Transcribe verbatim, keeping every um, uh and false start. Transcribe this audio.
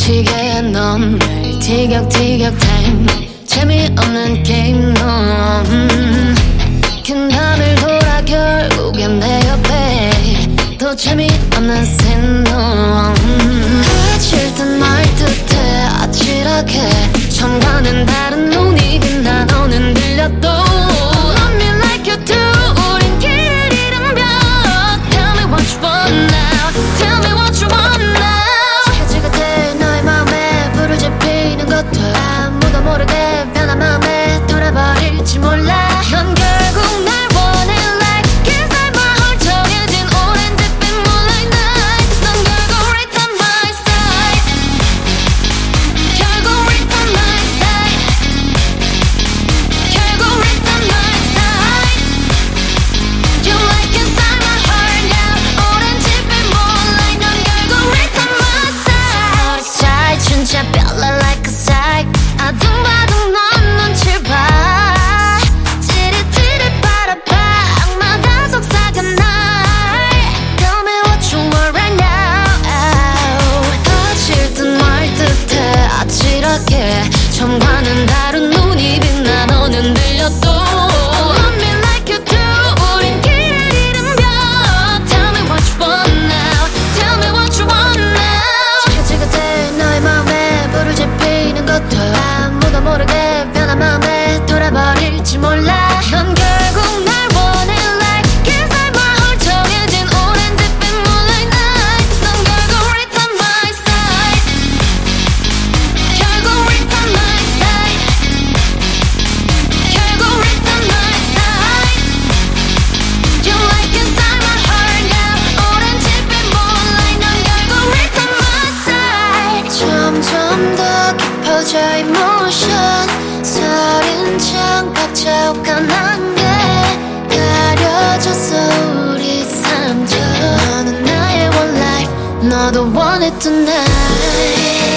미치게 넌 날 티격티격탱 재미없는 게임 넌 긴 밤을 돌아 결국엔 내 옆에 더 재미없는 신놈 아칠 듯 말 듯해 아찔하게 처음과는 다른 눈이 빛나 너는 들려도 Love me like you do 우린 길을 잃은 벽 Tell me what you want now Tell me what you want now 지긋지긋해 너의 마음에 불을 지피는 것도 아무도 모르게 변한 마음에 돌아버릴지 몰라 넌 결국 날 원해 like inside my heart 정해진 오렌지빛 moonlight night 넌 결국 return my side 결국 return my side 결국 return my side You like inside my heart now 오렌지빛 moonlight 넌 결국 return my side side 진짜 별로 like a side 아둥바둥 넌 눈치를 봐 지릿지릿 바라봐 악마다 속삭여 날 Tell me what you want right now 아칠 듯 말 듯해 아찔하게 처음과는 다른 눈이 빛나 너는 들려도 Love me like you do 우린 길을 잃은 벽 Tell me what you want now Tell me what you want now 지긋지긋해 너의 마음에 불을 지피는 것도 아무도 모르게 변한 마음에 돌아버릴지 몰라 넌 결국 날 원해 like inside my heart 정해진 오렌지빛 moonlight night 넌 결국 return my side 결국 return my side 결국 return my side You like inside my heart now 오렌지빛 moonlight 넌 결국 return my side 점점 더 깊어져 emotion 서린창 박자옥한 안개 가려졌어 우리 삶처럼 너는 나의 one life 너도 want it tonight